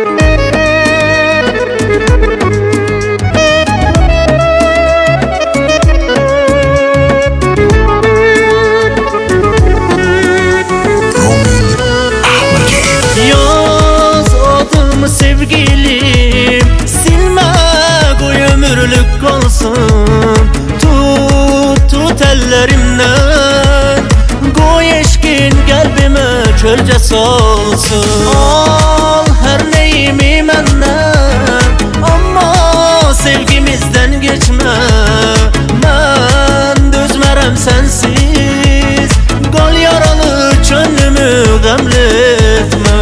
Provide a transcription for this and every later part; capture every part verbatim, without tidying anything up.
Sevgilim silme koy ömürlük kalsın. Tut tut ellerimden, koy eşkin kalbime çölce salsın. Al her neyimi menden, ama sevgimizden geçme. Ben dözmerem sensiz, kal yaralı gönlümü gamletme.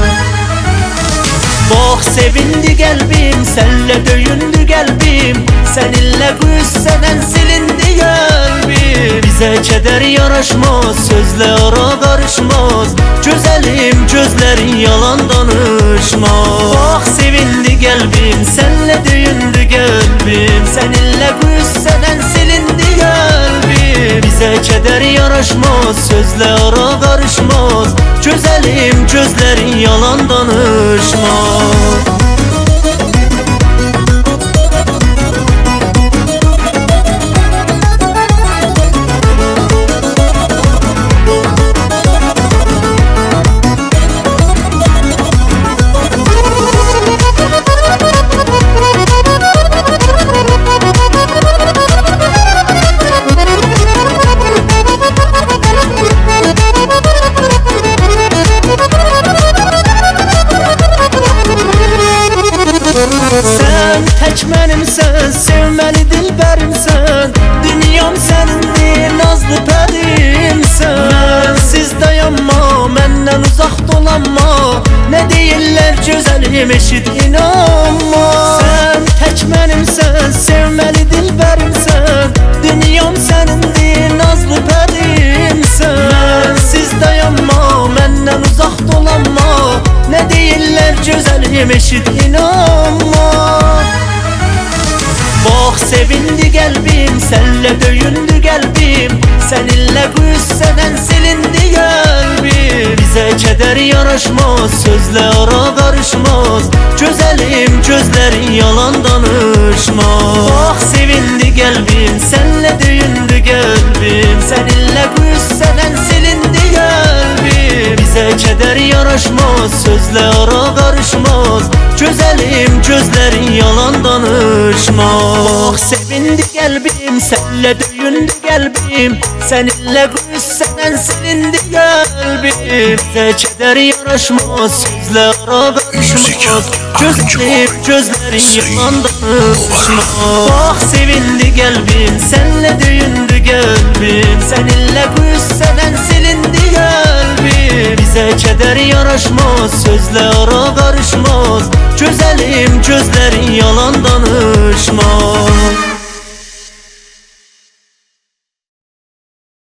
Bak sevindi kalbim, senle döyündü kalbim, seninle güsseden silindi kalbim. Bize keder yaraşmaz, sözle ara karışmaz, güzelim gözlerin yalan danışmaz. Bak sevindi kalbim, senle döyündü kalbim, seninle güsseden silindi kalbim. Bize keder yaraşmaz, sözle ara karışmaz, güzelim gözlerin yalan danışmaz. Sen tek benimsen, sevmeli dilberimsen, dünyam senindir, nazlı pedimsen. Bensiz dayanma, menden uzak dolanma, ne değiller güzelim eşit inanma. Sen tek benimsen, sevmeli dilberimsen, dünyam senindir, nazlı pedimsen. Bensiz dayanma, menden uzak dolanma, ne değiller güzelim eşit inanma. Bak sevindi kalbim, senle döyündü kalbim, seninle güsseden silindi kalbim. Bize keder yaraşmaz, sözle ara karışmaz, güzelim gözlerin yalan danışmaz. Bak sevindi kalbim, senle döyündü kalbim, seninle güsseden silindi kalbim. Bize keder yaraşmaz, sözle ara karışmaz, güzelim gözlerin yalan danışmaz. Bak sevindi kalbim, senle döyündü kalbim, seninle güsseden silindi kalbim. Bize keder yaraşmaz, sözle ara karışmaz, güzelim gözlerin yalan danışmaz. Bak sevindi kalbim, senle döyündü kalbim, seninle güsseden silindi kalbim. Bize keder yaraşmaz, sözle ara karışmaz, güzelim gözlerin yalan danışmaz.